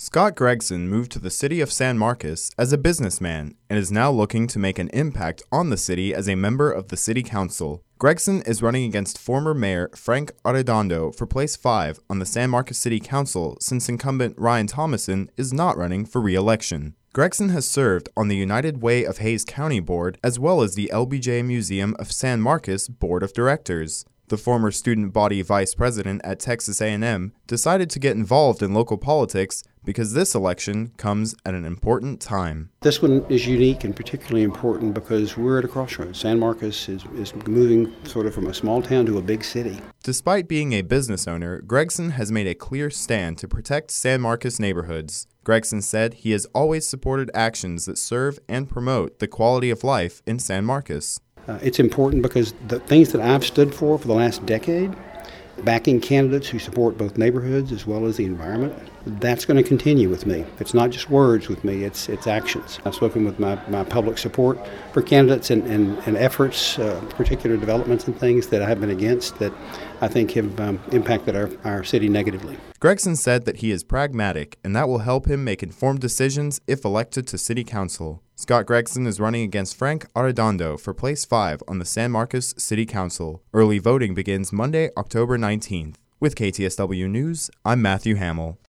Scott Gregson moved to the city of San Marcos as a businessman and is now looking to make an impact on the city as a member of the city council. Gregson is running against former mayor Frank Arredondo for place 5 on the San Marcos City Council since incumbent Ryan Thomason is not running for re-election. Gregson has served on the United Way of Hays County Board as well as the LBJ Museum of San Marcos Board of Directors. The former student body vice president at Texas A&M decided to get involved in local politics because this election comes at an important time. This one is unique and particularly important because we're at a crossroads. San Marcos is moving sort of from a small town to a big city. Despite being a business owner, Gregson has made a clear stand to protect San Marcos neighborhoods. Gregson said he has always supported actions that serve and promote the quality of life in San Marcos. It's important because the things that I've stood for the last decade, backing candidates who support both neighborhoods as well as the environment, that's going to continue with me. It's not just words with me, it's actions. I've spoken with my public support for candidates and efforts, particular developments and things that I have been against that I think have impacted our city negatively. Gregson said that he is pragmatic and that will help him make informed decisions if elected to city council. Scott Gregson is running against Frank Arredondo for place 5 on the San Marcos City Council. Early voting begins Monday, October 19th. With KTSW News, I'm Matthew Hamill.